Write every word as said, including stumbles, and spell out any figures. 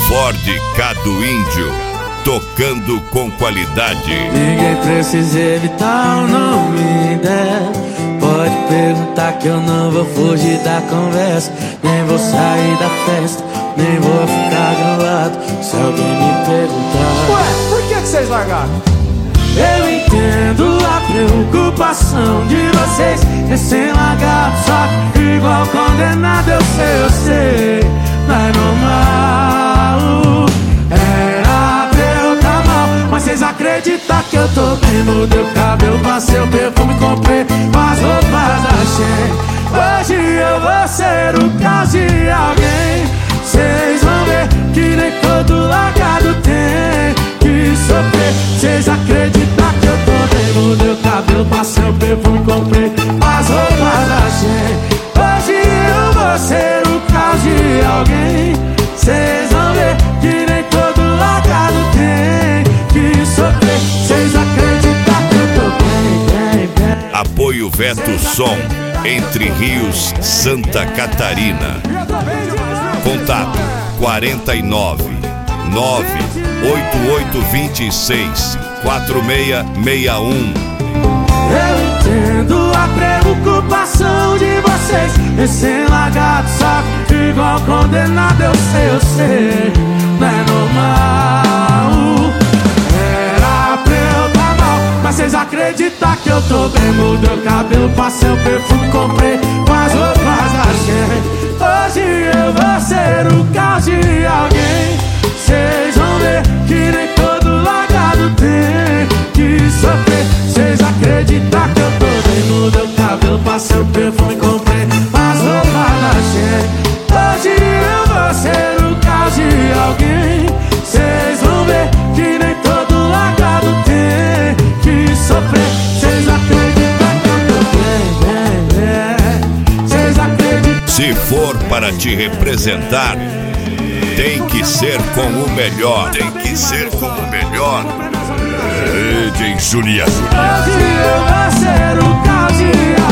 Ford Ka do Índio, tocando com qualidade. Ninguém precisa evitar o nome dela. Pode perguntar que eu não vou fugir da conversa. Nem vou sair da festa, nem vou ficar grilado se alguém me perguntar. Ué, por que que vocês largaram? Eu entendo a preocupação de vocês, recém-largado, só que igual condenado. Eu sei, eu sei, não é normal. Era pra eu tá mal, mas vocês acreditam que eu tô bem? Mudei o cabelo, passei o perfume, comprei as roupas, achei. Hoje eu vou ser o caso de alguém. Vocês vão ver que nem todo largado tem que sofrer. Vocês acreditam que eu tô bem? Mudei o cabelo, passei o perfume, comprei as roupas, achei. Hoje eu vou ser o caso de alguém. Vocês vão ver que nem todo largado tem que sofrer. Vocês acreditam que eu tô bem, bem, bem. Apoio Veto Som, Entre Rios, Santa Catarina. Contato quarenta e nove, nove oito oito dois seis, quatro seis seis um. Eu entendo a preocupação de vocês, recém-largado, só que igual condenado. Eu sei, eu sei, não é normal. Era pra eu tá mal, mas vocês acreditam que eu tô bem? Mudei o cabelo, passei o perfume, comprei as roupas da gente. Hoje eu vou ser o caso de alguém. Vocês vão ver que nem todo largado tem que sofrer. Vocês acreditam que eu tô bem? Mudei o cabelo, passei o perfume, comprei as roupas da gente. Hoje eu vou ser o caso de alguém. Vocês vão ver que nem todo largado tem que sofrer. Vocês acreditam que eu tô bem, bem, bem. Vocês acreditam. Se for para te representar, tem que ser com o melhor. Tem que ser com o melhor. D J Julia. Hoje eu vou ser o caso de